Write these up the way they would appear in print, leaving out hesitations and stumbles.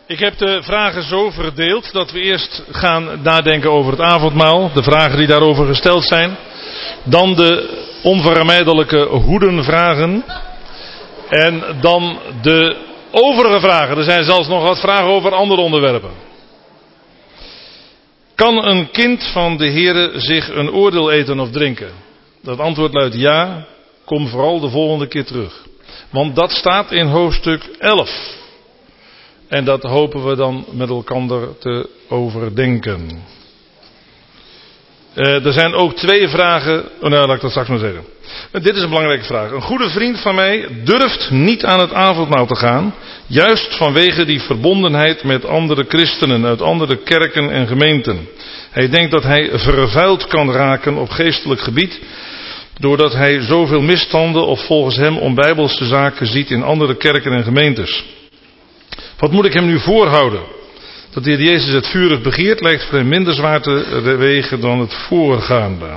Ik heb de vragen zo verdeeld dat we eerst gaan nadenken over het avondmaal, de vragen die daarover gesteld zijn. Dan de onvermijdelijke hoedenvragen. En dan de overige vragen. Er zijn zelfs nog wat vragen over andere onderwerpen. Kan een kind van de Heere zich een oordeel eten of drinken? Dat antwoord luidt ja. Kom vooral de volgende keer terug. Want dat staat in hoofdstuk 11. En dat hopen we dan met elkaar te overdenken. Er zijn ook twee vragen. Laat ik dat straks maar zeggen. Dit is een belangrijke vraag. Een goede vriend van mij durft niet aan het avondmaal te gaan. Juist vanwege die verbondenheid met andere christenen uit andere kerken en gemeenten. Hij denkt dat hij vervuild kan raken op geestelijk gebied. Doordat hij zoveel misstanden of volgens hem onbijbelse zaken ziet in andere kerken en gemeentes. Wat moet ik hem nu voorhouden? Dat de Heer Jezus het vurig begeert lijkt voor hem minder zwaar te wegen dan het voorgaande.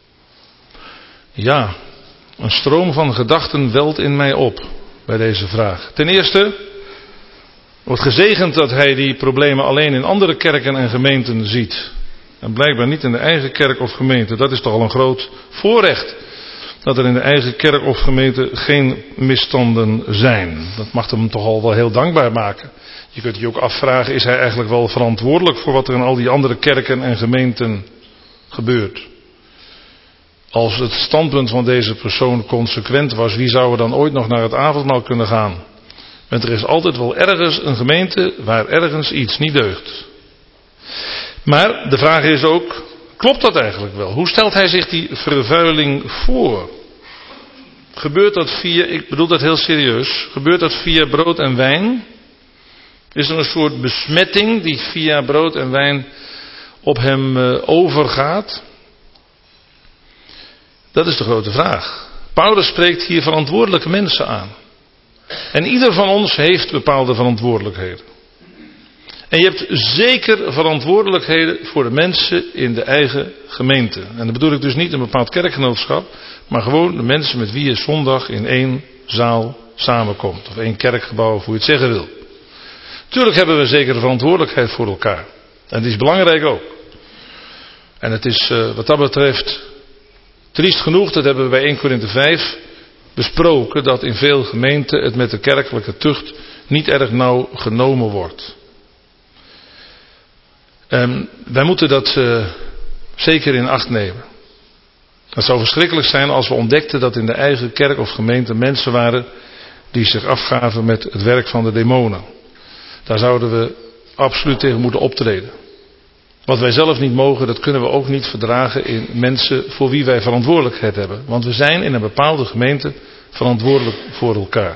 Ja, een stroom van gedachten welt in mij op bij deze vraag. Ten eerste wordt gezegend dat hij die problemen alleen in andere kerken en gemeenten ziet. En blijkbaar niet in de eigen kerk of gemeente. Dat is toch al een groot voorrecht. Dat er in de eigen kerk of gemeente geen misstanden zijn. Dat mag hem toch al wel heel dankbaar maken. Je kunt je ook afvragen, is hij eigenlijk wel verantwoordelijk voor wat er in al die andere kerken en gemeenten gebeurt? Als het standpunt van deze persoon consequent was, wie zou er dan ooit nog naar het avondmaal kunnen gaan? Want er is altijd wel ergens een gemeente waar ergens iets niet deugt. Maar de vraag is ook, klopt dat eigenlijk wel? Hoe stelt hij zich die vervuiling voor? Gebeurt dat via, ik bedoel dat heel serieus, gebeurt dat via brood en wijn? Is er een soort besmetting die via brood en wijn op hem overgaat? Dat is de grote vraag. Paulus spreekt hier verantwoordelijke mensen aan. En ieder van ons heeft bepaalde verantwoordelijkheden. En je hebt zeker verantwoordelijkheden voor de mensen in de eigen gemeente. En dat bedoel ik dus niet een bepaald kerkgenootschap, maar gewoon de mensen met wie je zondag in één zaal samenkomt. Of één kerkgebouw, of hoe je het zeggen wil. Tuurlijk hebben we zeker de verantwoordelijkheid voor elkaar. En die is belangrijk ook. En het is wat dat betreft triest genoeg, dat hebben we bij 1 Korinthe 5 besproken, dat in veel gemeenten het met de kerkelijke tucht niet erg nauw genomen wordt. Wij moeten dat zeker in acht nemen. Het zou verschrikkelijk zijn als we ontdekten dat in de eigen kerk of gemeente mensen waren die zich afgaven met het werk van de demonen. Daar zouden we absoluut tegen moeten optreden. Wat wij zelf niet mogen, dat kunnen we ook niet verdragen in mensen voor wie wij verantwoordelijkheid hebben. Want we zijn in een bepaalde gemeente verantwoordelijk voor elkaar.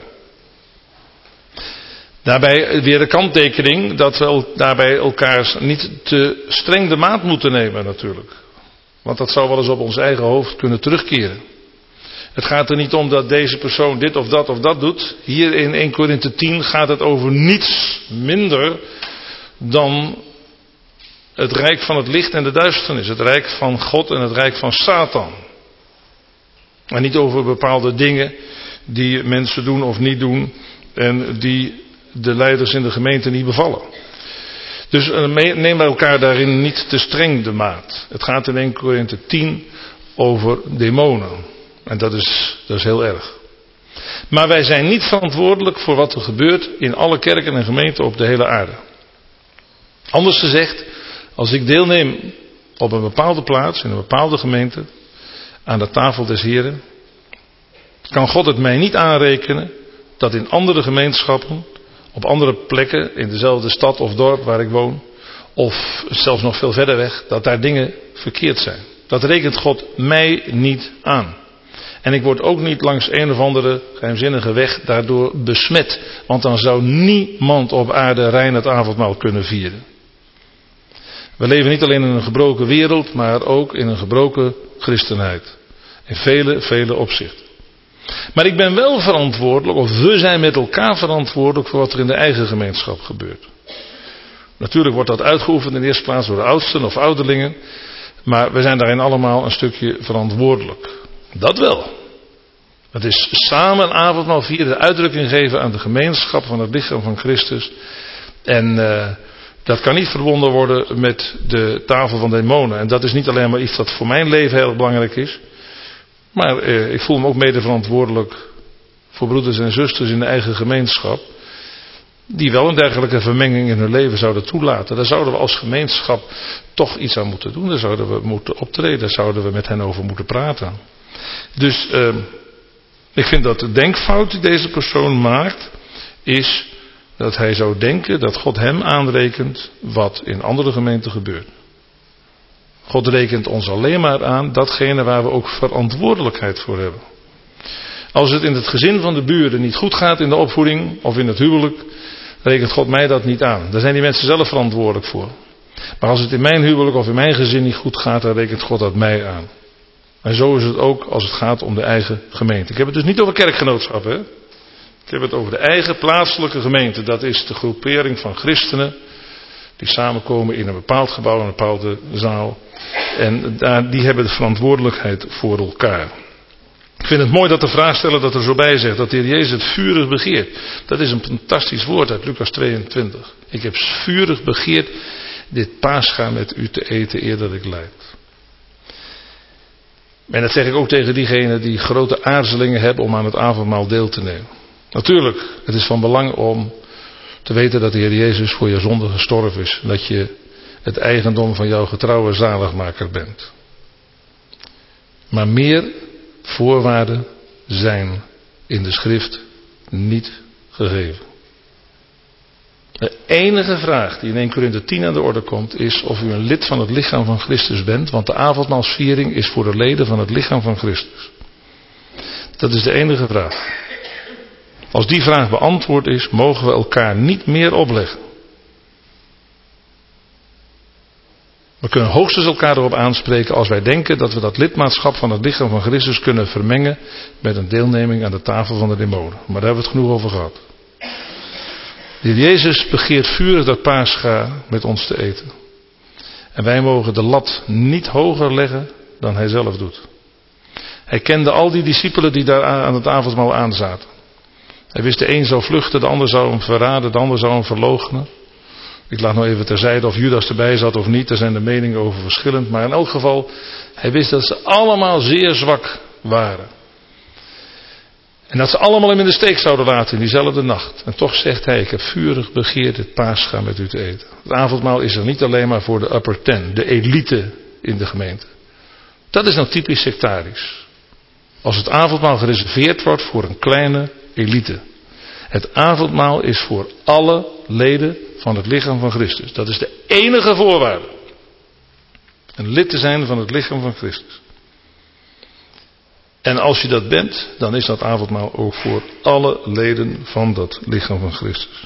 Daarbij weer de kanttekening dat we daarbij elkaars niet te streng de maat moeten nemen natuurlijk. Want dat zou wel eens op ons eigen hoofd kunnen terugkeren. Het gaat er niet om dat deze persoon dit of dat doet. Hier in 1 Korinthe 10 gaat het over niets minder dan het rijk van het licht en de duisternis. Het rijk van God en het rijk van Satan. En niet over bepaalde dingen die mensen doen of niet doen en die de leiders in de gemeente niet bevallen. Dus neem bij elkaar daarin niet te streng de maat. Het gaat in 1 Korinthe 10 over demonen. En dat is heel erg. Maar wij zijn niet verantwoordelijk voor wat er gebeurt in alle kerken en gemeenten op de hele aarde. Anders gezegd, als ik deelneem op een bepaalde plaats, in een bepaalde gemeente, aan de tafel des Heren, kan God het mij niet aanrekenen dat in andere gemeenschappen, op andere plekken, in dezelfde stad of dorp waar ik woon, of zelfs nog veel verder weg, dat daar dingen verkeerd zijn. Dat rekent God mij niet aan. En ik word ook niet langs een of andere geheimzinnige weg daardoor besmet. Want dan zou niemand op aarde rein het avondmaal kunnen vieren. We leven niet alleen in een gebroken wereld, maar ook in een gebroken christenheid. In vele opzichten. Maar ik ben wel verantwoordelijk, of we zijn met elkaar verantwoordelijk voor wat er in de eigen gemeenschap gebeurt. Natuurlijk wordt dat uitgeoefend in de eerste plaats door de oudsten of ouderlingen. Maar we zijn daarin allemaal een stukje verantwoordelijk. Dat wel. Het is samen een avondmaal vieren, de uitdrukking geven aan de gemeenschap van het lichaam van Christus. En dat kan niet verbonden worden met de tafel van demonen. En dat is niet alleen maar iets dat voor mijn leven heel belangrijk is. Maar ik voel me ook mede verantwoordelijk voor broeders en zusters in de eigen gemeenschap. Die wel een dergelijke vermenging in hun leven zouden toelaten. Daar zouden we als gemeenschap toch iets aan moeten doen. Daar zouden we moeten optreden. Daar zouden we met hen over moeten praten. Dus ik vind dat de denkfout die deze persoon maakt, is dat hij zou denken dat God hem aanrekent wat in andere gemeenten gebeurt. God rekent ons alleen maar aan datgene waar we ook verantwoordelijkheid voor hebben. Als het in het gezin van de buren niet goed gaat in de opvoeding of in het huwelijk, rekent God mij dat niet aan. Daar zijn die mensen zelf verantwoordelijk voor. Maar als het in mijn huwelijk of in mijn gezin niet goed gaat, dan rekent God dat mij aan. En zo is het ook als het gaat om de eigen gemeente. Ik heb het dus niet over kerkgenootschap, hè. Ik heb het over de eigen plaatselijke gemeente. Dat is de groepering van christenen die samenkomen in een bepaald gebouw, een bepaalde zaal. En die hebben de verantwoordelijkheid voor elkaar. Ik vind het mooi dat de vraagsteller dat er zo bij zegt, dat de Heer Jezus het vurig begeert. Dat is een fantastisch woord uit Lucas 22. Ik heb vurig begeerd dit Pascha met u te eten eer dat ik lijd. En dat zeg ik ook tegen diegenen die grote aarzelingen hebben om aan het avondmaal deel te nemen. Natuurlijk, het is van belang om te weten dat de Heer Jezus voor je zonde gestorven is. Dat je het eigendom van jouw getrouwe zaligmaker bent. Maar meer voorwaarden zijn in de schrift niet gegeven. De enige vraag die in 1 Korinthe 10 aan de orde komt is of u een lid van het lichaam van Christus bent. Want de avondmaalsviering is voor de leden van het lichaam van Christus. Dat is de enige vraag. Als die vraag beantwoord is, mogen we elkaar niet meer opleggen. We kunnen hoogstens elkaar erop aanspreken als wij denken dat we dat lidmaatschap van het lichaam van Christus kunnen vermengen met een deelneming aan de tafel van de demonen. Maar daar hebben we het genoeg over gehad. De Heer Jezus begeert vurig dat Pascha met ons te eten. En wij mogen de lat niet hoger leggen dan hij zelf doet. Hij kende al die discipelen die daar aan het avondmaal aanzaten. Hij wist de een zou vluchten, de ander zou hem verraden, de ander zou hem verloochenen. Ik laat nou even terzijde of Judas erbij zat of niet, daar zijn de meningen over verschillend. Maar in elk geval, hij wist dat ze allemaal zeer zwak waren. En dat ze allemaal hem in de steek zouden laten in diezelfde nacht. En toch zegt hij, ik heb vurig begeerd het Pascha met u te eten. Het avondmaal is er niet alleen maar voor de upper ten, de elite in de gemeente. Dat is nou typisch sectarisch. Als het avondmaal gereserveerd wordt voor een kleine elite. Het avondmaal is voor alle leden van het lichaam van Christus. Dat is de enige voorwaarde. Een lid te zijn van het lichaam van Christus. En als je dat bent, dan is dat avondmaal ook voor alle leden van dat lichaam van Christus.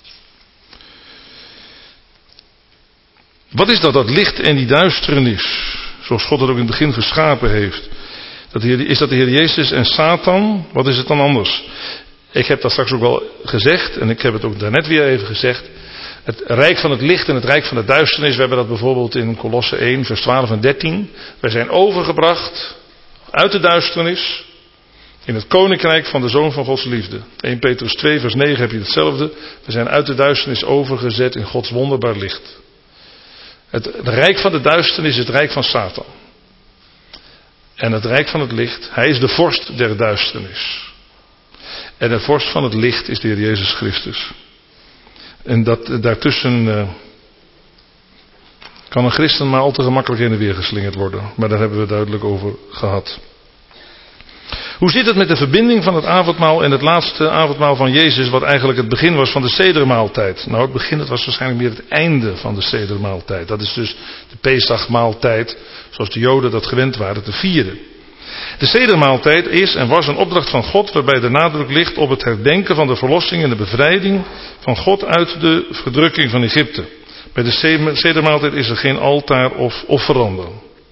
Wat is dat licht en die duisternis? Zoals God het ook in het begin geschapen heeft. Is dat de Heer Jezus en Satan? Wat is het dan anders? Ik heb dat straks ook wel gezegd en ik heb het ook daarnet weer even gezegd. Het rijk van het licht en het rijk van de duisternis. We hebben dat bijvoorbeeld in Kolosse 1 vers 12 en 13. Wij zijn overgebracht uit de duisternis in het koninkrijk van de Zoon van Gods liefde. 1 Petrus 2 vers 9 heb je hetzelfde. We zijn uit de duisternis overgezet in Gods wonderbaar licht. Het rijk van de duisternis is het rijk van Satan. En het rijk van het licht, hij is de vorst der duisternis. En de vorst van het licht is de Heer Jezus Christus. En daartussen kan een christen maar al te gemakkelijk in de weer geslingerd worden. Maar daar hebben we duidelijk over gehad. Hoe zit het met de verbinding van het avondmaal en het laatste avondmaal van Jezus, wat eigenlijk het begin was van de sedermaaltijd? Nou, het begin, het was waarschijnlijk meer het einde van de sedermaaltijd. Dat is dus de Pesachmaaltijd, zoals de Joden dat gewend waren te vieren. De sedermaaltijd is en was een opdracht van God, waarbij de nadruk ligt op het herdenken van de verlossing en de bevrijding van God uit de verdrukking van Egypte. Bij de sedermaaltijd is er geen altaar of offeranden.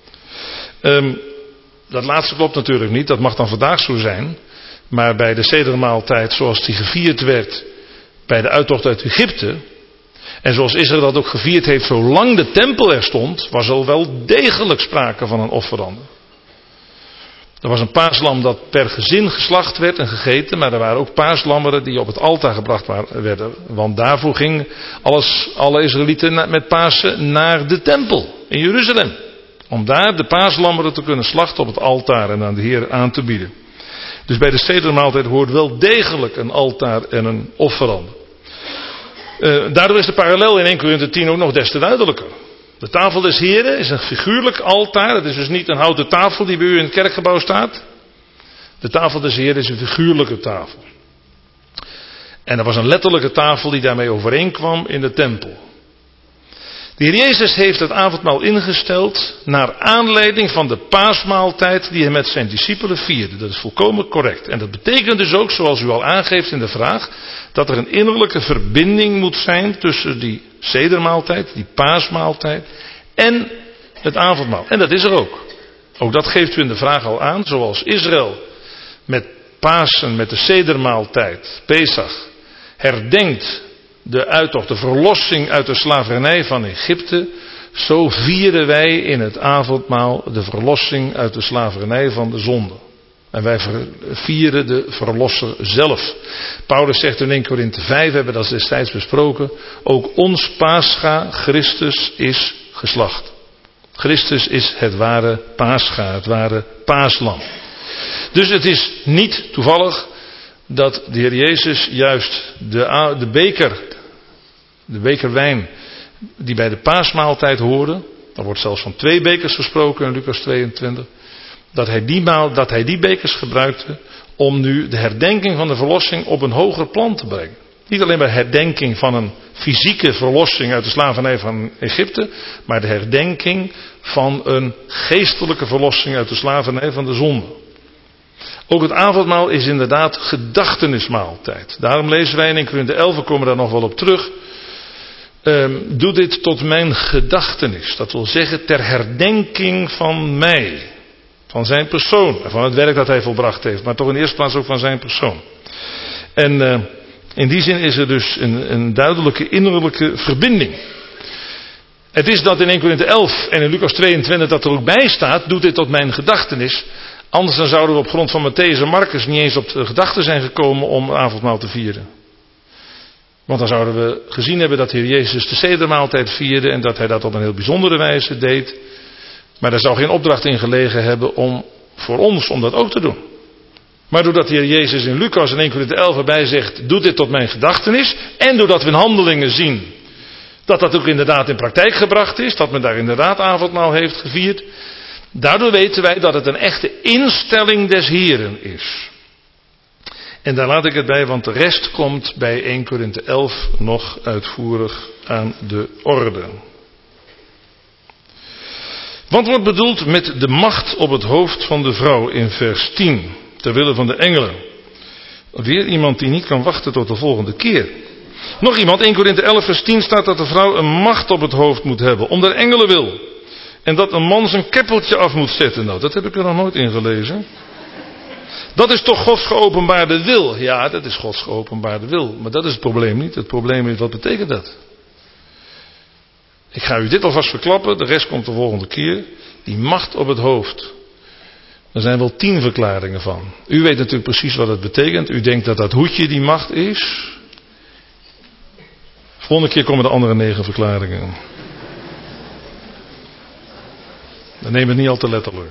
Dat laatste klopt natuurlijk niet, dat mag dan vandaag zo zijn. Maar bij de sedermaaltijd zoals die gevierd werd bij de uittocht uit Egypte, en zoals Israël dat ook gevierd heeft zolang de tempel er stond, was er wel degelijk sprake van een offerande. Er was een paaslam dat per gezin geslacht werd en gegeten. Maar er waren ook paaslammeren die op het altaar gebracht werden. Want daarvoor gingen alle Israëlieten met Pasen naar de tempel in Jeruzalem. Om daar de paaslammeren te kunnen slachten op het altaar en aan de Heer aan te bieden. Dus bij de sedermaaltijd hoort wel degelijk een altaar en een offerande. Daardoor is de parallel in 1 Korinthe 10 ook nog des te duidelijker. De tafel des Heren is een figuurlijk altaar. Het is dus niet een houten tafel die bij u in het kerkgebouw staat. De tafel des Heren is een figuurlijke tafel. En er was een letterlijke tafel die daarmee overeenkwam in de tempel. De Heer Jezus heeft het avondmaal ingesteld naar aanleiding van de paasmaaltijd die hij met zijn discipelen vierde. Dat is volkomen correct. En dat betekent dus ook, zoals u al aangeeft in de vraag, dat er een innerlijke verbinding moet zijn tussen die sedermaaltijd, die paasmaaltijd en het avondmaal. En dat is er ook. Ook dat geeft u in de vraag al aan, zoals Israël met Pasen, met de sedermaaltijd, Pesach, herdenkt de uittocht, de verlossing uit de slavernij van Egypte. Zo vieren wij in het avondmaal de verlossing uit de slavernij van de zonde. En wij vieren de verlosser zelf. Paulus zegt in 1 Korinthe 5, we hebben dat destijds besproken. Ook ons Pascha, Christus, is geslacht. Christus is het ware Pascha, het ware paaslam. Dus het is niet toevallig dat de Heer Jezus juist de beker wijn die bij de paasmaaltijd hoorde, er wordt zelfs van 2 bekers gesproken in Lucas 22, dat hij die bekers gebruikte om nu de herdenking van de verlossing op een hoger plan te brengen. Niet alleen maar herdenking van een fysieke verlossing uit de slavernij van Egypte, maar de herdenking van een geestelijke verlossing uit de slavernij van de zonde. Ook het avondmaal is inderdaad gedachtenismaaltijd. Daarom lezen wij in 1 Korinthe 11, we komen daar nog wel op terug. Doe dit tot mijn gedachtenis. Dat wil zeggen ter herdenking van mij. Van zijn persoon. Van het werk dat hij volbracht heeft. Maar toch in de eerste plaats ook van zijn persoon. En in die zin is er dus een duidelijke innerlijke verbinding. Het is dat in 1 Korinthe 11 en in Lucas 22 dat er ook bij staat. Doe dit tot mijn gedachtenis. Anders dan zouden we op grond van Matthäus en Marcus niet eens op de gedachte zijn gekomen om avondmaal te vieren. Want dan zouden we gezien hebben dat de Heer Jezus de sedermaaltijd vierde en dat hij dat op een heel bijzondere wijze deed. Maar daar zou geen opdracht in gelegen hebben voor ons om dat ook te doen. Maar doordat de Heer Jezus in Lucas in 1 Korinthe 11 erbij zegt, doe dit tot mijn gedachtenis. En doordat we in handelingen zien dat dat ook inderdaad in praktijk gebracht is, dat men daar inderdaad avondmaal heeft gevierd. Daardoor weten wij dat het een echte instelling des Heren is. En daar laat ik het bij, want de rest komt bij 1 Korinthe 11 nog uitvoerig aan de orde. Wat wordt bedoeld met de macht op het hoofd van de vrouw in vers 10, terwille van de engelen? Weer iemand die niet kan wachten tot de volgende keer. Nog iemand, 1 Korinthe 11 vers 10 staat dat de vrouw een macht op het hoofd moet hebben, om de engelen wil. En dat een man zijn keppeltje af moet zetten. Nou, dat heb ik er nog nooit in gelezen. Dat is toch Gods geopenbaarde wil? Ja, dat is Gods geopenbaarde wil. Maar dat is het probleem niet. Het probleem is, wat betekent dat? Ik ga u dit alvast verklappen. De rest komt de volgende keer. Die macht op het hoofd. Er zijn wel 10 verklaringen van. U weet natuurlijk precies wat het betekent. U denkt dat dat hoedje die macht is. Volgende keer komen de andere 9 verklaringen. Dan neem het niet al te letterlijk.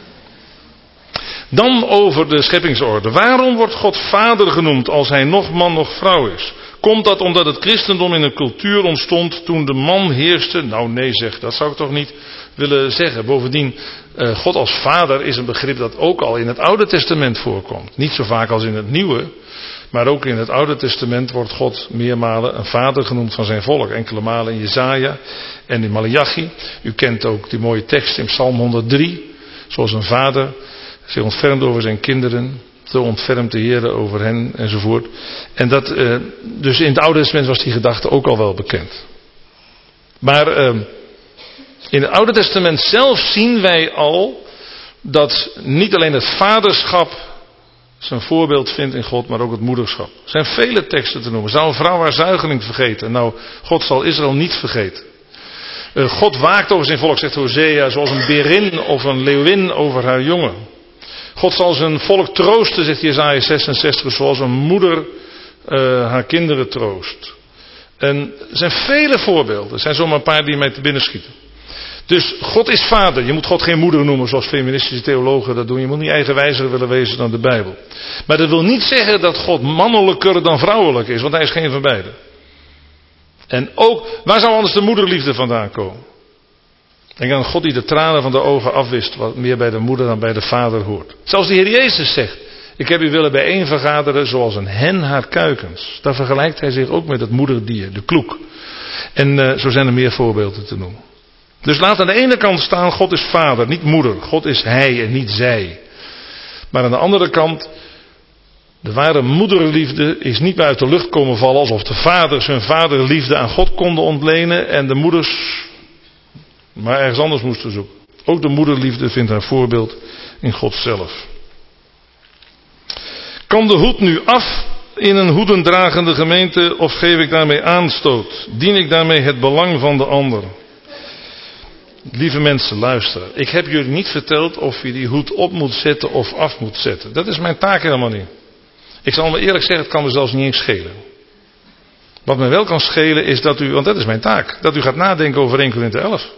Dan over de scheppingsorde. Waarom wordt God vader genoemd als hij nog man nog vrouw is? Komt dat omdat het christendom in een cultuur ontstond toen de man heerste? Nou nee zeg, dat zou ik toch niet willen zeggen. Bovendien, God als vader is een begrip dat ook al in het Oude Testament voorkomt. Niet zo vaak als in het Nieuwe. Maar ook in het Oude Testament wordt God meermalen een vader genoemd van zijn volk. Enkele malen in Jesaja en in Maleachi. U kent ook die mooie tekst in Psalm 103. Zoals een vader zich ontfermt over zijn kinderen. Zo ontfermt de Heer over hen enzovoort. En dat, dus in het Oude Testament was die gedachte ook al wel bekend. Maar in het Oude Testament zelf zien wij al dat niet alleen het vaderschap zijn voorbeeld vindt in God, maar ook het moederschap. Er zijn vele teksten te noemen. Zou een vrouw haar zuigeling vergeten? Nou, God zal Israël niet vergeten. God waakt over zijn volk, zegt Hosea, zoals een berin of een leeuwin over haar jongen. God zal zijn volk troosten, zegt Jesaja 66, zoals een moeder haar kinderen troost. En er zijn vele voorbeelden. Er zijn zomaar een paar die mij te binnen schieten. Dus God is vader. Je moet God geen moeder noemen zoals feministische theologen dat doen. Je moet niet eigenwijzer willen wezen dan de Bijbel. Maar dat wil niet zeggen dat God mannelijker dan vrouwelijk is. Want hij is geen van beiden. En ook, waar zou anders de moederliefde vandaan komen? Denk aan een God die de tranen van de ogen afwist. Wat meer bij de moeder dan bij de vader hoort. Zelfs de Heer Jezus zegt. Ik heb u willen bijeen vergaderen zoals een hen haar kuikens. Daar vergelijkt hij zich ook met het moederdier, de kloek. En zo zijn er meer voorbeelden te noemen. Dus laat aan de ene kant staan, God is vader, niet moeder. God is hij en niet zij. Maar aan de andere kant, de ware moederliefde is niet meer uit de lucht komen vallen alsof de vaders hun vaderliefde aan God konden ontlenen en de moeders maar ergens anders moesten zoeken. Ook de moederliefde vindt haar voorbeeld in God zelf. Kan de hoed nu af in een hoedendragende gemeente of geef ik daarmee aanstoot? Dien ik daarmee het belang van de ander? Lieve mensen, luisteren. Ik heb jullie niet verteld of je die hoed op moet zetten of af moet zetten. Dat is mijn taak helemaal niet. Ik zal me eerlijk zeggen, het kan me zelfs niet eens schelen. Wat me wel kan schelen is dat u, want dat is mijn taak, dat u gaat nadenken over 1 Korinthe 11.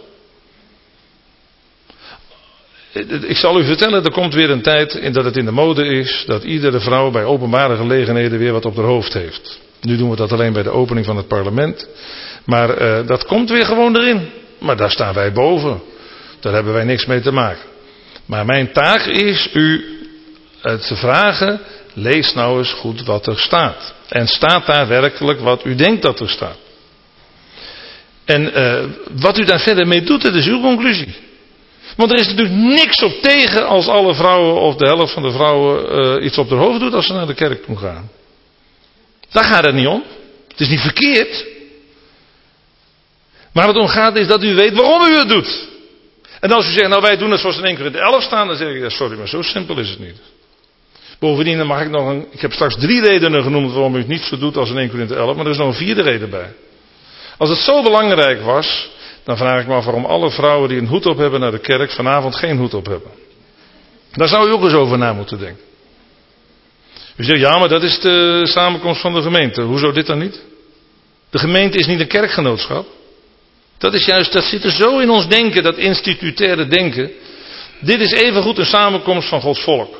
Ik zal u vertellen, er komt weer een tijd in dat het in de mode is dat iedere vrouw bij openbare gelegenheden weer wat op haar hoofd heeft. Nu doen we dat alleen bij de opening van het parlement. Maar dat komt weer gewoon erin. Maar daar staan wij boven. Daar hebben wij niks mee te maken. Maar mijn taak is u te vragen, lees nou eens goed wat er staat. En staat daar werkelijk wat u denkt dat er staat. En wat u daar verder mee doet, dat is uw conclusie. Want er is natuurlijk niks op tegen als alle vrouwen of de helft van de vrouwen iets op haar hoofd doet als ze naar de kerk toe gaan. Daar gaat het niet om. Het is niet verkeerd. Maar wat het om gaat is dat u weet waarom u het doet. En als u zegt, nou wij doen het zoals in 1 Korinthe 11 staan, dan zeg ik, ja, sorry, maar zo simpel is het niet. Bovendien dan mag ik nog ik heb straks 3 redenen genoemd waarom u het niet zo doet als in 1 Korinthe 11, maar er is nog een 4e reden bij. Als het zo belangrijk was, dan vraag ik me af waarom alle vrouwen die een hoed op hebben naar de kerk vanavond geen hoed op hebben. Daar zou u ook eens over na moeten denken. U zegt, ja, maar dat is de samenkomst van de gemeente. Hoezo dit dan niet? De gemeente is niet een kerkgenootschap. Dat is juist, dat zit er zo in ons denken, dat institutaire denken. Dit is evengoed een samenkomst van Gods volk.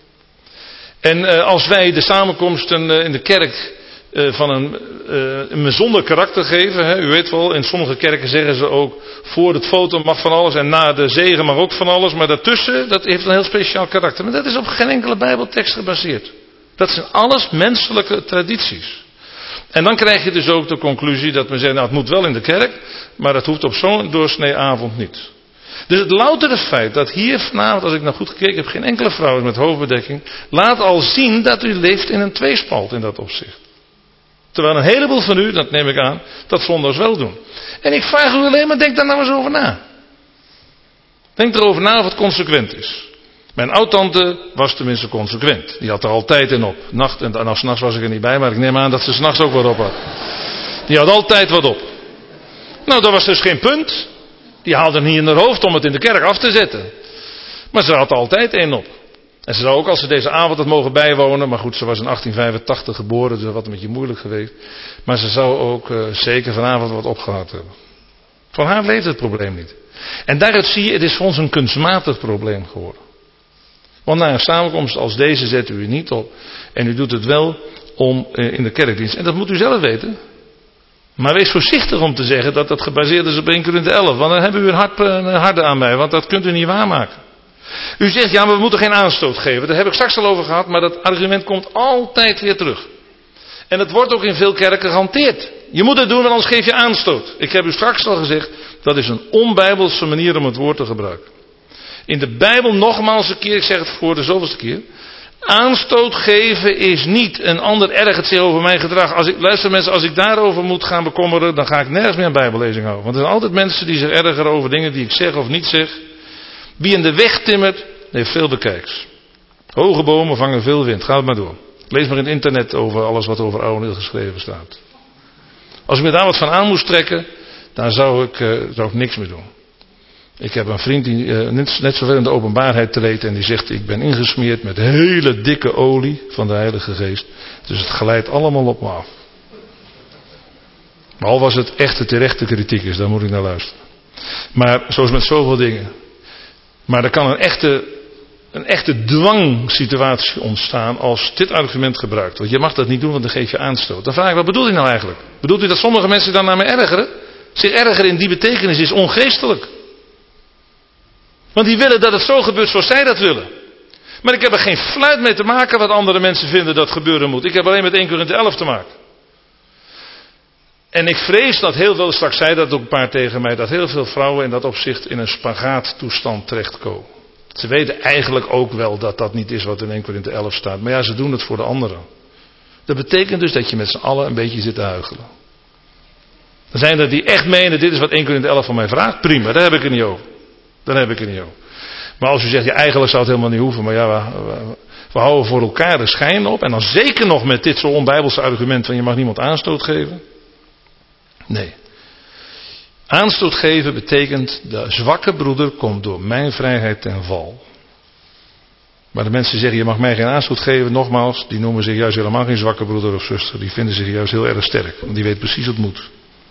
En als wij de samenkomsten in de kerk van een bijzonder karakter geven. Hè, u weet wel, in sommige kerken zeggen ze ook, voor het foto mag van alles en na de zegen mag ook van alles. Maar daartussen, dat heeft een heel speciaal karakter. Maar dat is op geen enkele bijbeltekst gebaseerd. Dat zijn alles menselijke tradities. En dan krijg je dus ook de conclusie dat men zegt, nou het moet wel in de kerk, maar dat hoeft op zo'n doorsneeavond niet. Dus het loutere feit dat hier vanavond, als ik nou goed gekeken heb, geen enkele vrouw is met hoofdbedekking, laat al zien dat u leeft in een tweespalt in dat opzicht. Terwijl een heleboel van u, dat neem ik aan, dat zondags wel doen. En ik vraag u alleen maar, denk daar nou eens over na. Denk erover na of het consequent is. Mijn oudtante was tenminste consequent. Die had er altijd in op. Nacht en nou, 's nachts was ik er niet bij, maar ik neem aan dat ze 's nachts ook wat op had. Die had altijd wat op. Nou, dat was dus geen punt. Die haalde niet in haar hoofd om het in de kerk af te zetten. Maar ze had er altijd één op. En ze zou ook als ze deze avond had mogen bijwonen, maar goed, ze was in 1885 geboren, dus dat was een beetje moeilijk geweest. Maar ze zou ook zeker vanavond wat opgehad hebben. Van haar leeft het probleem niet. En daaruit zie je, het is voor ons een kunstmatig probleem geworden. Want naar een samenkomst als deze zet u niet op. En u doet het wel om in de kerkdienst. En dat moet u zelf weten. Maar wees voorzichtig om te zeggen dat dat gebaseerd is op 1 Korinthe 11. Want dan hebben u een harde aan mij. Want dat kunt u niet waarmaken. U zegt, ja, maar we moeten geen aanstoot geven. Daar heb ik straks al over gehad. Maar dat argument komt altijd weer terug. En het wordt ook in veel kerken gehanteerd. Je moet het doen, want anders geef je aanstoot. Ik heb u straks al gezegd, dat is een onbijbelse manier om het woord te gebruiken. In de Bijbel nogmaals een keer, ik zeg het voor de zoveelste keer. Aanstoot geven is niet een ander ergert zich over mijn gedrag. Luister mensen, als ik daarover moet gaan bekommeren, dan ga ik nergens meer een bijbellezing houden. Want er zijn altijd mensen die zich ergeren over dingen die ik zeg of niet zeg. Wie in de weg timmert, heeft veel bekijks. Hoge bomen vangen veel wind. Ga het maar door. Lees maar in het internet over alles wat over oude Nederland geschreven staat. Als ik me daar wat van aan moest trekken, dan zou ik niks meer doen. Ik heb een vriend die net zoveel in de openbaarheid treedt en die zegt, ik ben ingesmeerd met hele dikke olie van de Heilige Geest. Dus het glijdt allemaal op me af. Maar al was het echte terechte kritiek is, daar moet ik naar luisteren. Maar zoals met zoveel dingen. Maar er kan een echte dwangsituatie ontstaan als dit argument gebruikt wordt. Je mag dat niet doen, want dan geef je aanstoot. Dan vraag ik, wat bedoelt u nou eigenlijk? Bedoelt u dat sommige mensen dan naar me ergeren? Zich ergeren in die betekenis is ongeestelijk. Want die willen dat het zo gebeurt zoals zij dat willen. Maar ik heb er geen fluit mee te maken wat andere mensen vinden dat gebeuren moet. Ik heb alleen met 1 Korinthe 11 te maken. En ik vrees dat heel veel, straks zei dat ook een paar tegen mij, dat heel veel vrouwen in dat opzicht in een spagaattoestand terechtkomen. Ze weten eigenlijk ook wel dat dat niet is wat in 1 Korinthe 11 staat. Maar ja, ze doen het voor de anderen. Dat betekent dus dat je met z'n allen een beetje zit te huichelen. Er zijn er die echt menen, dit is wat 1 Korinthe 11 van mij vraagt. Prima, daar heb ik het niet over. Maar als u zegt, ja, eigenlijk zou het helemaal niet hoeven. Maar ja, we houden voor elkaar de schijn op. En dan zeker nog met dit zo'n onbijbelse argument van je mag niemand aanstoot geven. Nee. Aanstoot geven betekent de zwakke broeder komt door mijn vrijheid ten val. Maar de mensen zeggen je mag mij geen aanstoot geven, nogmaals, die noemen zich juist helemaal geen zwakke broeder of zuster. Die vinden zich juist heel erg sterk, want die weet precies wat moet.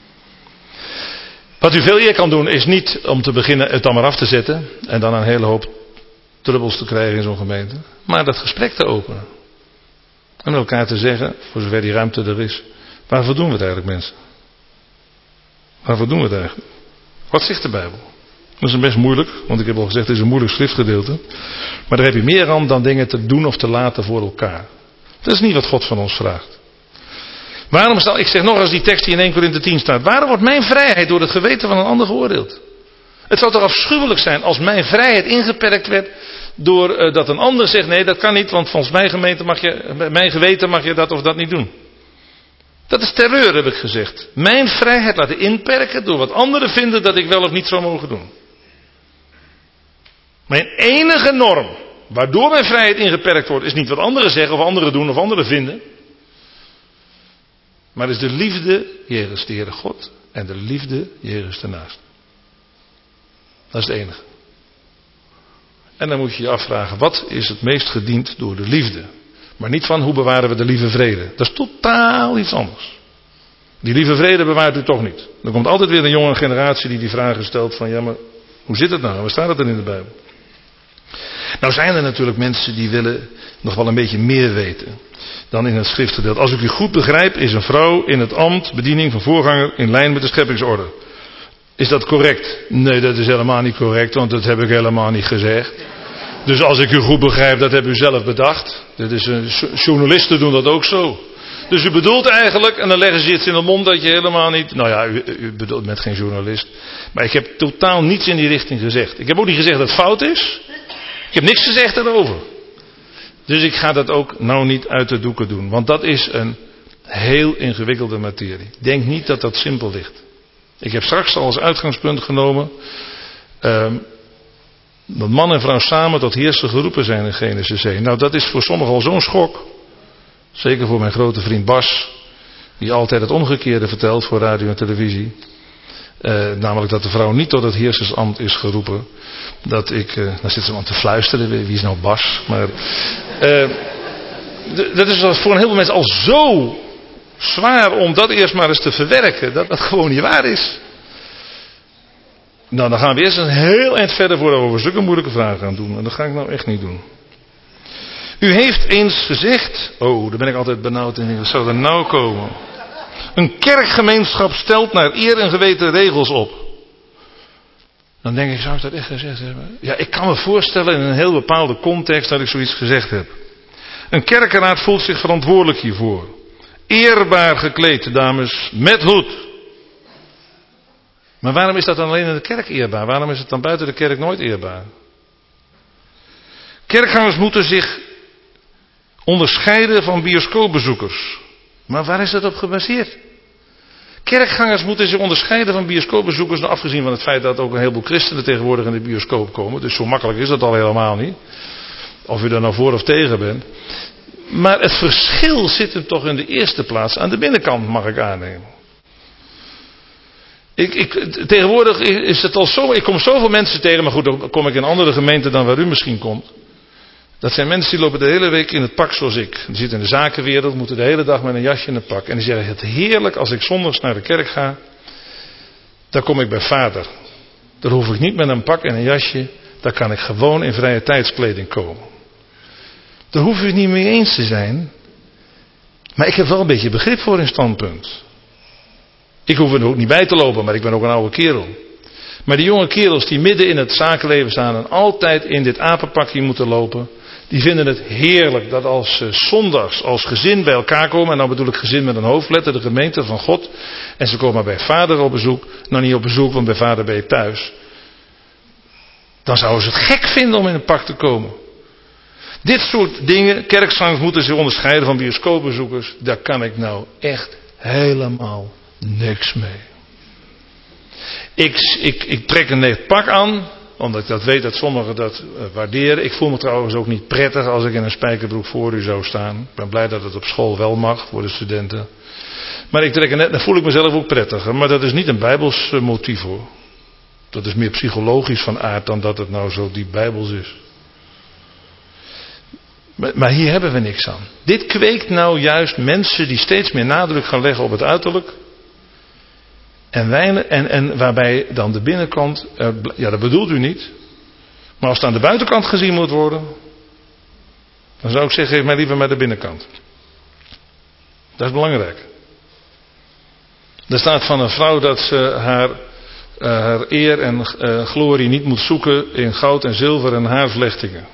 Wat u veel eer kan doen is niet om te beginnen het dan maar af te zetten en dan een hele hoop trubbels te krijgen in zo'n gemeente. Maar dat gesprek te openen. En met elkaar te zeggen, voor zover die ruimte er is, waarvoor doen we het eigenlijk mensen? Waarvoor doen we het eigenlijk? Wat zegt de Bijbel? Dat is best moeilijk, want ik heb al gezegd, het is een moeilijk schriftgedeelte. Maar daar heb je meer aan dan dingen te doen of te laten voor elkaar. Dat is niet wat God van ons vraagt. Waarom stel ik zeg nog eens die tekst die in 1 Korinthe 10 staat. Waarom wordt mijn vrijheid door het geweten van een ander geoordeeld? Het zou toch afschuwelijk zijn als mijn vrijheid ingeperkt werd door dat een ander zegt nee dat kan niet, want volgens mijn geweten mag je dat of dat niet doen. Dat is terreur, heb ik gezegd. Mijn vrijheid laten inperken door wat anderen vinden dat ik wel of niet zou mogen doen. Mijn enige norm waardoor mijn vrijheid ingeperkt wordt is niet wat anderen zeggen of anderen doen of anderen vinden. Maar is de liefde jegens de Heere God en de liefde jegens de naaste. Dat is het enige. En dan moet je je afvragen, wat is het meest gediend door de liefde? Maar niet van hoe bewaren we de lieve vrede. Dat is totaal iets anders. Die lieve vrede bewaart u toch niet. Er komt altijd weer een jonge generatie die vragen stelt van ja maar hoe zit het nou? Waar staat het dan in de Bijbel? Nou zijn er natuurlijk mensen die willen nog wel een beetje meer weten dan in het schriftgedeelte. Als ik u goed begrijp is een vrouw in het ambt bediening van voorganger in lijn met de scheppingsorde. Is dat correct? Nee, dat is helemaal niet correct, want dat heb ik helemaal niet gezegd. Dus als ik u goed begrijp, dat heb u zelf bedacht. Journalisten doen dat ook zo. Dus u bedoelt eigenlijk, en dan leggen ze iets in de mond dat je helemaal niet... Nou ja, u bedoelt met geen journalist. Maar ik heb totaal niets in die richting gezegd. Ik heb ook niet gezegd dat het fout is. Ik heb niks gezegd daarover. Dus ik ga dat ook nou niet uit de doeken doen. Want dat is een heel ingewikkelde materie. Denk niet dat dat simpel ligt. Ik heb straks al als uitgangspunt genomen... dat man en vrouw samen tot heerser geroepen zijn in Genesis 1. Nou, dat is voor sommigen al zo'n schok. Zeker voor mijn grote vriend Bas. Die altijd het omgekeerde vertelt voor radio en televisie. Namelijk dat de vrouw niet tot het heersersambt is geroepen. Dat ik... nou zit ze aan te fluisteren. Wie is nou Bas? Maar... dat is voor een heleboel mensen al zo zwaar om dat eerst maar eens te verwerken. Dat dat gewoon niet waar is. Nou, dan gaan we eerst een heel eind verder voordat we over zulke moeilijke vragen gaan doen. En dat ga ik nou echt niet doen. U heeft eens gezegd... Oh, daar ben ik altijd benauwd in. Wat zou er nou komen? Een kerkgemeenschap stelt naar eer en geweten regels op. Dan denk ik, zou ik dat echt gezegd hebben? Ja, ik kan me voorstellen in een heel bepaalde context dat ik zoiets gezegd heb. Een kerkenraad voelt zich verantwoordelijk hiervoor. Eerbaar gekleed, dames, met hoed. Maar waarom is dat dan alleen in de kerk eerbaar? Waarom is het dan buiten de kerk nooit eerbaar? Kerkgangers moeten zich onderscheiden van bioscoopbezoekers. Maar waar is dat op gebaseerd? Kerkgangers moeten zich onderscheiden van bioscoopbezoekers. Nou, afgezien van het feit dat ook een heleboel christenen tegenwoordig in de bioscoop komen. Dus zo makkelijk is dat al helemaal niet. Of u daar nou voor of tegen bent. Maar het verschil zit hem toch in de eerste plaats aan de binnenkant, mag ik aannemen. Tegenwoordig is het al zo. Ik kom zoveel mensen tegen, maar goed, dan kom ik in andere gemeenten dan waar u misschien komt. Dat zijn mensen die lopen de hele week in het pak zoals ik. Die zitten in de zakenwereld, moeten de hele dag met een jasje in het pak. En die zeggen, het heerlijk als ik zondags naar de kerk ga. Dan kom ik bij vader. Dan hoef ik niet met een pak en een jasje. Dan kan ik gewoon in vrije tijdskleding komen. Daar hoef je het niet mee eens te zijn. Maar ik heb wel een beetje begrip voor een standpunt. Ik hoef er ook niet bij te lopen, maar ik ben ook een oude kerel. Maar die jonge kerels die midden in het zakenleven staan en altijd in dit apenpakje moeten lopen. Die vinden het heerlijk dat als ze zondags als gezin bij elkaar komen. En dan bedoel ik gezin met een hoofdletter, de gemeente van God. En ze komen bij vader op bezoek. Nou niet op bezoek, want bij vader ben je thuis. Dan zouden ze het gek vinden om in een pak te komen. Dit soort dingen, kerkzangers moeten zich onderscheiden van bioscoopbezoekers. Daar kan ik nou echt helemaal niks mee. Ik trek een net pak aan, omdat ik dat weet dat sommigen dat waarderen. Ik voel me trouwens ook niet prettig als ik in een spijkerbroek voor u zou staan. Ik ben blij dat het op school wel mag voor de studenten. Maar ik trek een net, dan voel ik mezelf ook prettiger. Maar dat is niet een bijbels motief hoor. Dat is meer psychologisch van aard dan dat het nou zo diep bijbels is. Maar hier hebben we niks aan. Dit kweekt nou juist mensen die steeds meer nadruk gaan leggen op het uiterlijk. En waarbij dan de binnenkant, ja dat bedoelt u niet. Maar als het aan de buitenkant gezien moet worden. Dan zou ik zeggen, geef mij liever maar de binnenkant. Dat is belangrijk. Er staat van een vrouw dat ze haar eer en glorie niet moet zoeken in goud en zilver en haarvlechtingen.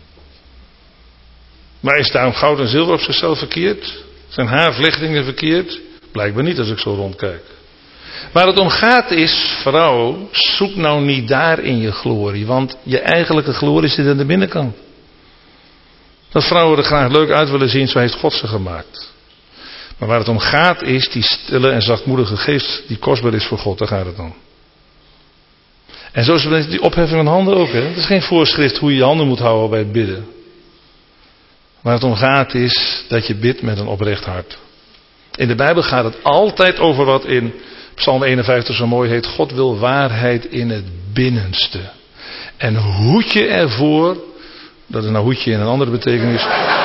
Maar is daarom goud en zilver op zichzelf verkeerd? Zijn haarvlechtingen verkeerd? Blijkbaar niet als ik zo rondkijk. Waar het om gaat is, vrouw, zoek nou niet daar in je glorie. Want je eigenlijke glorie zit aan de binnenkant. Dat vrouwen er graag leuk uit willen zien, zo heeft God ze gemaakt. Maar waar het om gaat is die stille en zachtmoedige geest die kostbaar is voor God. Daar gaat het om. En zo is die opheffing van handen ook. Hè? Het is geen voorschrift hoe je je handen moet houden bij het bidden. Waar het om gaat is dat je bidt met een oprecht hart. In de Bijbel gaat het altijd over wat in Psalm 51 zo mooi heet. God wil waarheid in het binnenste. En hoed je ervoor. Dat is nou hoedje in een andere betekenis.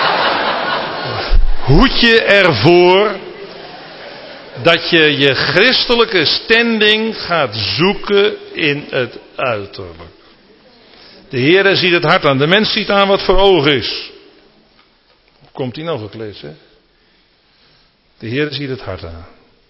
Hoed je ervoor. Dat je je christelijke standing gaat zoeken in het uiterlijk. De Heer ziet het hart aan. De mens ziet aan wat voor ogen is. Komt hij nou gekleed, hè? De Heer ziet het hart aan.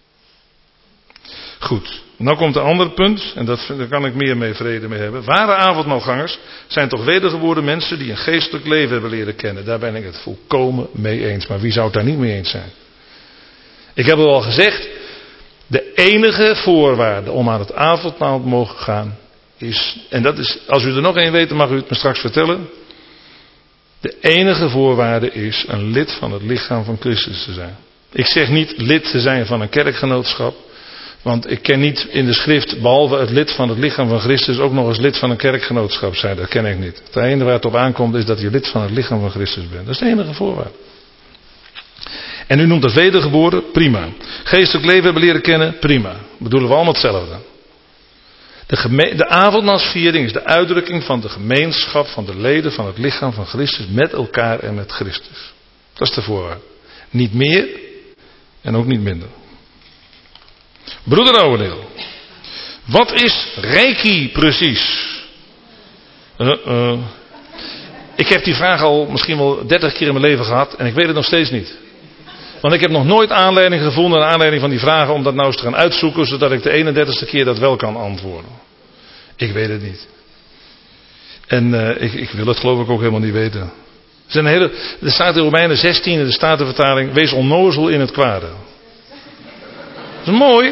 Goed, nou komt een ander punt, en daar kan ik meer mee vrede mee hebben. Ware avondmaalgangers zijn toch wedergeboren mensen die een geestelijk leven hebben leren kennen. Daar ben ik het volkomen mee eens. Maar wie zou het daar niet mee eens zijn? Ik heb het al gezegd, de enige voorwaarde om aan het avondmaal te mogen gaan is, en dat is, als u er nog één weet, dan mag u het me straks vertellen. De enige voorwaarde is een lid van het lichaam van Christus te zijn. Ik zeg niet lid te zijn van een kerkgenootschap. Want ik ken niet in de schrift, behalve het lid van het lichaam van Christus, ook nog eens lid van een kerkgenootschap zijn. Dat ken ik niet. Het enige waar het op aankomt is dat je lid van het lichaam van Christus bent. Dat is de enige voorwaarde. En u noemt dat wedergeboren, prima. Geestelijk leven hebben leren kennen, prima. Bedoelen we allemaal hetzelfde. De avondmaalsviering is de uitdrukking van de gemeenschap van de leden van het lichaam van Christus met elkaar en met Christus. Dat is de voorwaarde. Niet meer en ook niet minder. Broeder Ouwendeel, wat is Reiki precies? Ik heb die vraag al misschien wel 30 keer in mijn leven gehad en ik weet het nog steeds niet. Want ik heb nog nooit aanleiding gevonden naar aanleiding van die vragen om dat nou eens te gaan uitzoeken, zodat ik de 31ste keer dat wel kan antwoorden. Ik weet het niet. En ik wil het geloof ik ook helemaal niet weten. Er staat in Romeinen 16 in de Statenvertaling, wees onnozel in het kwade. Dat is mooi.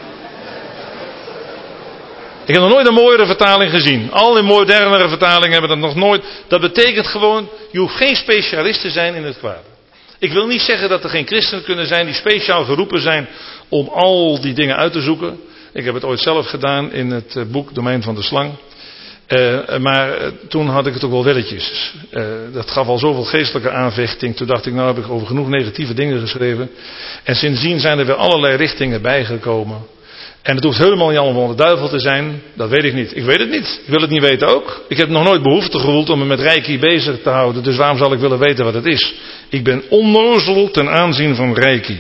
Ik heb nog nooit een mooiere vertaling gezien. Al die modernere vertalingen hebben dat nog nooit. Dat betekent gewoon, je hoeft geen specialist te zijn in het kwade. Ik wil niet zeggen dat er geen christenen kunnen zijn die speciaal geroepen zijn om al die dingen uit te zoeken. Ik heb het ooit zelf gedaan in het boek Domein van de Slang. Maar toen had ik het ook wel welletjes. Dat gaf al zoveel geestelijke aanvechting. Toen dacht ik, nou heb ik over genoeg negatieve dingen geschreven. En sindsdien zijn er weer allerlei richtingen bijgekomen. En het hoeft helemaal niet allemaal van de duivel te zijn. Dat weet ik niet. Ik weet het niet. Ik wil het niet weten ook. Ik heb nog nooit behoefte gevoeld om me met Reiki bezig te houden. Dus waarom zal ik willen weten wat het is? Ik ben onnozel ten aanzien van Reiki.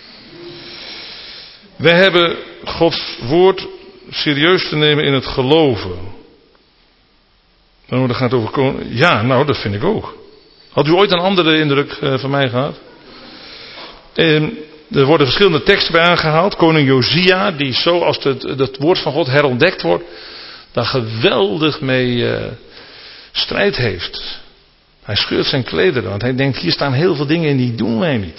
We hebben Gods woord serieus te nemen in het geloven. Nou, dat gaat over koning. Ja, nou, dat vind ik ook. Had u ooit een andere indruk van mij gehad? Er worden verschillende teksten bij aangehaald. Koning Josia, die zo als het woord van God herontdekt wordt, daar geweldig mee strijd heeft. Hij scheurt zijn klederen, want hij denkt, hier staan heel veel dingen in die doen wij niet.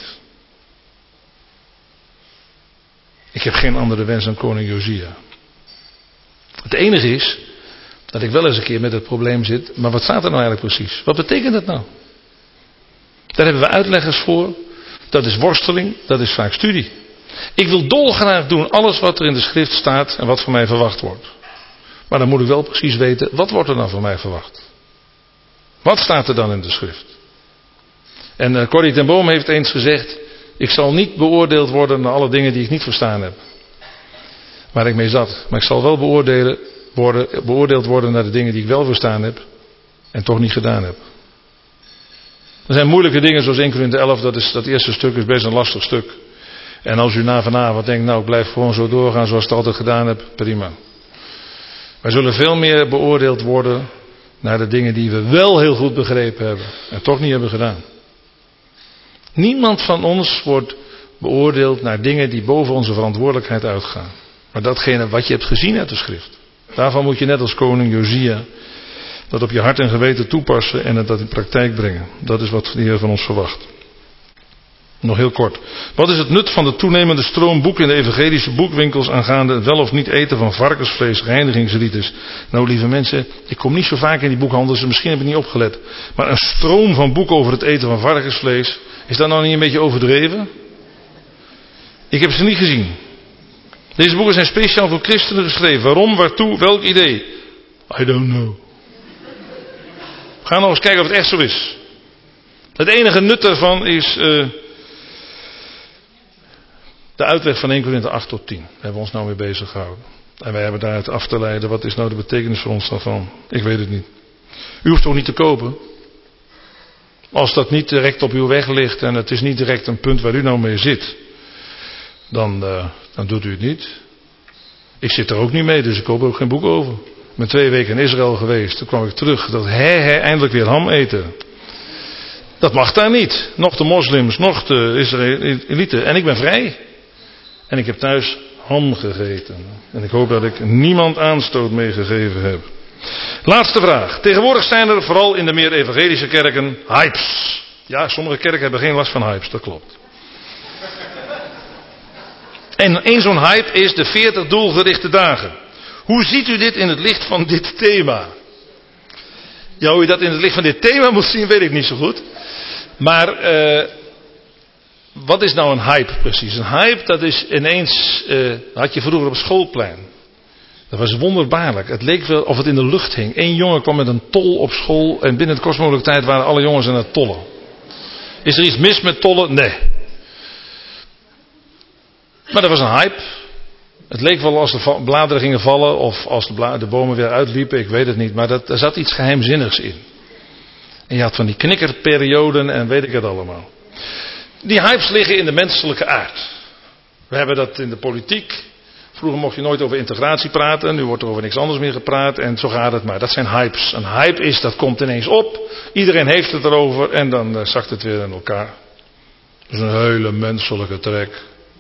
Ik heb geen andere wens dan koning Josia. Het enige is dat ik wel eens een keer met het probleem zit, maar wat staat er nou eigenlijk precies? Wat betekent dat nou? Daar hebben we uitleggers voor. Dat is worsteling, dat is vaak studie. Ik wil dolgraag doen alles wat er in de schrift staat en wat van mij verwacht wordt. Maar dan moet ik wel precies weten, wat wordt er dan van mij verwacht? Wat staat er dan in de schrift? En Corrie ten Boom heeft eens gezegd, ik zal niet beoordeeld worden naar alle dingen die ik niet verstaan heb. Waar ik mee zat. Maar ik zal wel beoordeeld worden naar de dingen die ik wel verstaan heb en toch niet gedaan heb. Er zijn moeilijke dingen zoals 1 Korinthe 11, dat eerste stuk is best een lastig stuk. En als u na vanavond denkt, nou ik blijf gewoon zo doorgaan zoals ik het altijd gedaan heb, prima. Wij zullen veel meer beoordeeld worden naar de dingen die we wel heel goed begrepen hebben en toch niet hebben gedaan. Niemand van ons wordt beoordeeld naar dingen die boven onze verantwoordelijkheid uitgaan. Maar datgene wat je hebt gezien uit de schrift. Daarvan moet je net als koning Josia dat op je hart en geweten toepassen en het dat in praktijk brengen. Dat is wat de Heer van ons verwacht. Nog heel kort. Wat is het nut van de toenemende stroom boeken in de evangelische boekwinkels aangaande het wel of niet eten van varkensvlees, reinigingsrites? Nou lieve mensen, ik kom niet zo vaak in die boekhandels, dus misschien heb ik niet opgelet. Maar een stroom van boeken over het eten van varkensvlees, is dat nou niet een beetje overdreven? Ik heb ze niet gezien. Deze boeken zijn speciaal voor christenen geschreven. Waarom, waartoe, welk idee? I don't know. We gaan nog eens kijken of het echt zo is. Het enige nut daarvan is de uitleg van 1 Korinthe 8 tot 10. Daar hebben we ons nou mee bezig gehouden. En wij hebben daaruit af te leiden, wat is nou de betekenis voor ons daarvan? Ik weet het niet. U hoeft toch niet te kopen? Als dat niet direct op uw weg ligt en het is niet direct een punt waar u nou mee zit, dan doet u het niet. Ik zit er ook niet mee, dus ik koop er ook geen boek over. Ik ben 2 weken in Israël geweest. Toen kwam ik terug. Dat eindelijk weer ham eten. Dat mag daar niet. Nog de moslims, nog de Israëlieten. En ik ben vrij. En ik heb thuis ham gegeten. En ik hoop dat ik niemand aanstoot meegegeven heb. Laatste vraag. Tegenwoordig zijn er vooral in de meer evangelische kerken hypes. Ja, sommige kerken hebben geen last van hypes. Dat klopt. En één zo'n hype is de 40 doelgerichte dagen. Hoe ziet u dit in het licht van dit thema? Ja, hoe je dat in het licht van dit thema moet zien, weet ik niet zo goed. Maar wat is nou een hype precies? Een hype, dat is ineens, had je vroeger op schoolplein. Dat was wonderbaarlijk. Het leek wel of het in de lucht hing. Eén jongen kwam met een tol op school en binnen de kortst mogelijke tijd waren alle jongens aan het tollen. Is er iets mis met tollen? Nee. Maar dat was een hype. Het leek wel als de bladeren gingen vallen of als de bomen weer uitliepen, ik weet het niet. Maar er zat iets geheimzinnigs in. En je had van die knikkerperioden en weet ik het allemaal. Die hypes liggen in de menselijke aard. We hebben dat in de politiek. Vroeger mocht je nooit over integratie praten. Nu wordt er over niks anders meer gepraat. En zo gaat het maar. Dat zijn hypes. Een hype is, dat komt ineens op. Iedereen heeft het erover. En dan zakt het weer in elkaar. Dat is een hele menselijke trek.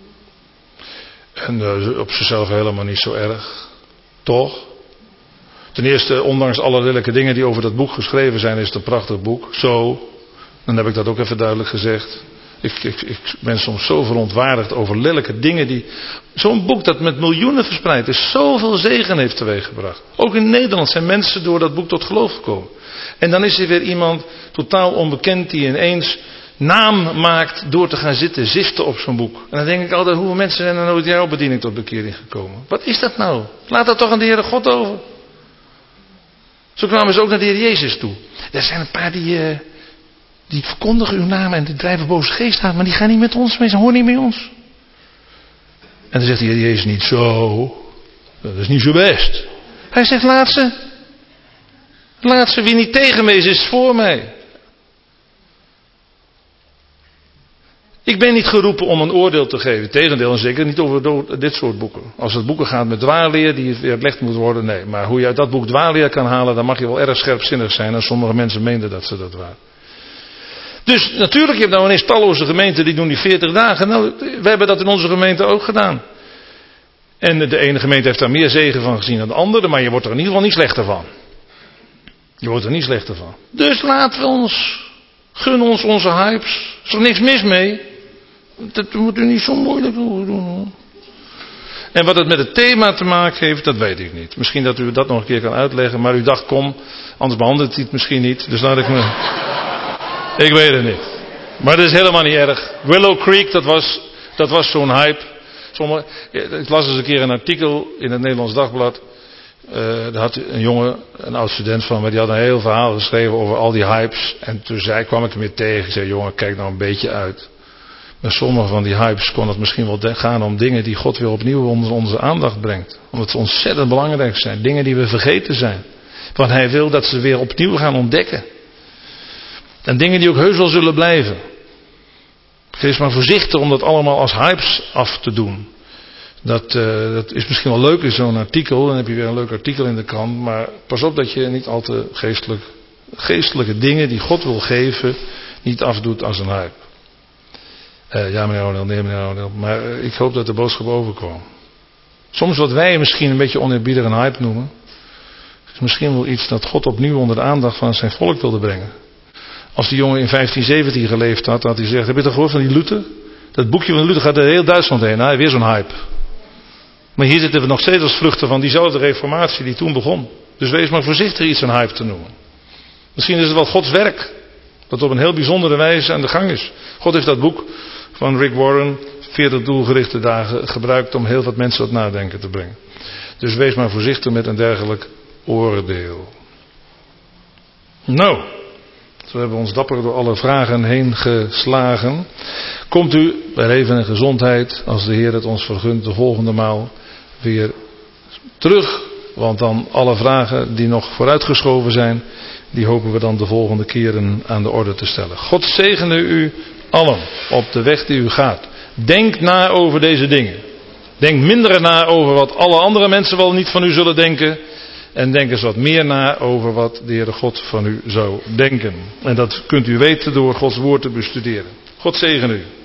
En op zichzelf helemaal niet zo erg. Toch? Ten eerste, ondanks alle lelijke dingen die over dat boek geschreven zijn, is het een prachtig boek. Zo. Dan heb ik dat ook even duidelijk gezegd. Ik ben soms zo verontwaardigd over lelijke dingen die... Zo'n boek dat met miljoenen verspreid is, zoveel zegen heeft teweeggebracht. Ook in Nederland zijn mensen door dat boek tot geloof gekomen. En dan is er weer iemand totaal onbekend die ineens naam maakt door te gaan zitten ziften op zo'n boek. En dan denk ik altijd, hoeveel mensen zijn er nooit jouw bediening tot bekering gekomen? Wat is dat nou? Laat dat toch aan de Heere God over. Zo kwamen ze ook naar de Heer Jezus toe. Er zijn een paar die verkondigen uw naam en die drijven boze geest aan, maar die gaan niet met ons mee, ze horen niet met ons. En dan zegt de Heer Jezus niet zo. Dat is niet zo best. Hij zegt laat ze. Laat ze, wie niet tegen mij is voor mij. Ik ben niet geroepen om een oordeel te geven. Tegendeel, en zeker niet over dit soort boeken. Als het boeken gaat met dwaalleer die weerlegd moet worden, nee. Maar hoe je uit dat boek dwaalleer kan halen, dan mag je wel erg scherpzinnig zijn. En sommige mensen meenden dat ze dat waren. Dus natuurlijk, je hebt nou ineens talloze gemeenten die doen die 40 dagen. Nou, we hebben dat in onze gemeente ook gedaan. En de ene gemeente heeft daar meer zegen van gezien dan de andere, maar je wordt er in ieder geval niet slechter van. Je wordt er niet slechter van. Dus laten we ons, gun ons onze hypes. Er is er niks mis mee. Dat moet u niet zo moeilijk over doen hoor. En wat het met het thema te maken heeft, dat weet ik niet. Misschien dat u dat nog een keer kan uitleggen, maar u dacht kom, anders behandelt hij het misschien niet. Dus laat ik me... Ik weet het niet. Maar dat is helemaal niet erg. Willow Creek, dat was zo'n hype. Ik las eens een keer een artikel in het Nederlands Dagblad. Daar had een jongen, een oud student van me, die had een heel verhaal geschreven over al die hypes. En toen kwam ik hem weer tegen. Ik zei, jongen, kijk nou een beetje uit. Met sommige van die hypes kon het misschien wel gaan om dingen die God weer opnieuw onder onze aandacht brengt. Omdat ze ontzettend belangrijk zijn. Dingen die we vergeten zijn. Want hij wil dat ze weer opnieuw gaan ontdekken. En dingen die ook heus wel zullen blijven. Wees maar voorzichtig om dat allemaal als hypes af te doen. Dat is misschien wel leuk in zo'n artikel. Dan heb je weer een leuk artikel in de krant. Maar pas op dat je niet al te geestelijke dingen die God wil geven, niet afdoet als een hype. Ja meneer Ronel, nee meneer Ronel. Maar ik hoop dat de boodschap overkwam. Soms wat wij misschien een beetje oneerbiedig een hype noemen, is misschien wel iets dat God opnieuw onder de aandacht van zijn volk wilde brengen. Als die jongen in 1517 geleefd had hij gezegd, heb je het gehoord van die Luther? Dat boekje van Luther gaat door heel Duitsland heen. Hij weer zo'n hype. Maar hier zitten we nog steeds als vruchten van diezelfde reformatie die toen begon. Dus wees maar voorzichtig iets een hype te noemen. Misschien is het wel Gods werk. Dat op een heel bijzondere wijze aan de gang is. God heeft dat boek van Rick Warren, 40 doelgerichte dagen, gebruikt om heel wat mensen tot nadenken te brengen. Dus wees maar voorzichtig met een dergelijk oordeel. Nou, we hebben ons dapper door alle vragen heen geslagen. Komt u bij leven en gezondheid, als de Heer het ons vergunt, de volgende maal weer terug. Want dan alle vragen die nog vooruitgeschoven zijn, die hopen we dan de volgende keren aan de orde te stellen. God zegene u allen op de weg die u gaat. Denk na over deze dingen. Denk minder na over wat alle andere mensen wel niet van u zullen denken. En denk eens wat meer na over wat de Heere God van u zou denken. En dat kunt u weten door Gods woord te bestuderen. God zegene u.